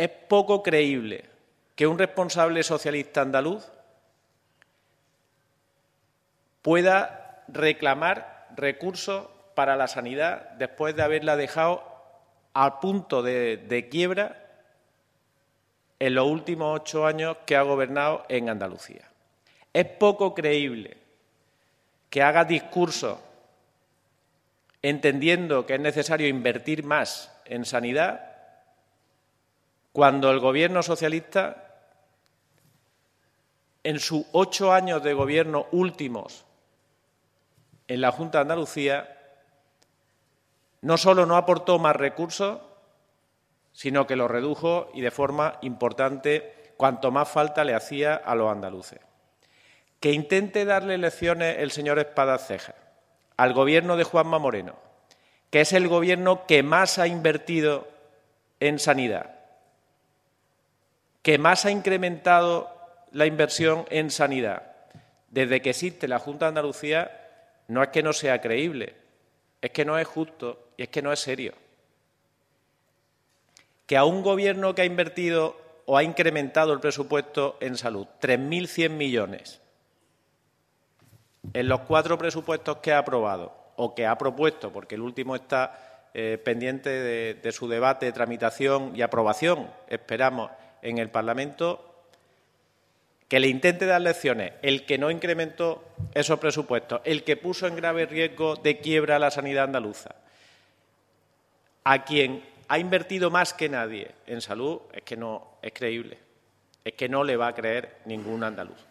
Es poco creíble que un responsable socialista andaluz pueda reclamar recursos para la sanidad después de haberla dejado al punto de quiebra en los últimos 8 años que ha gobernado en Andalucía. Es poco creíble que haga discursos entendiendo que es necesario invertir más en sanidad cuando el Gobierno socialista, en sus 8 años de gobierno últimos en la Junta de Andalucía, no solo no aportó más recursos, sino que los redujo y de forma importante cuanto más falta le hacía a los andaluces. Que intente darle lecciones el señor Espadaceja al Gobierno de Juanma Moreno, que es el Gobierno que más ha invertido en sanidad, que más ha incrementado la inversión en sanidad desde que existe la Junta de Andalucía, no es que no sea creíble, es que no es justo y es que no es serio. Que a un Gobierno que ha invertido o ha incrementado el presupuesto en salud 3.100 millones en los 4 presupuestos que ha aprobado o que ha propuesto, porque el último está pendiente de su debate, tramitación y aprobación, esperamos, en el Parlamento, que le intente dar lecciones el que no incrementó esos presupuestos, el que puso en grave riesgo de quiebra a la sanidad andaluza, a quien ha invertido más que nadie en salud, es que no es creíble, es que no le va a creer ningún andaluz.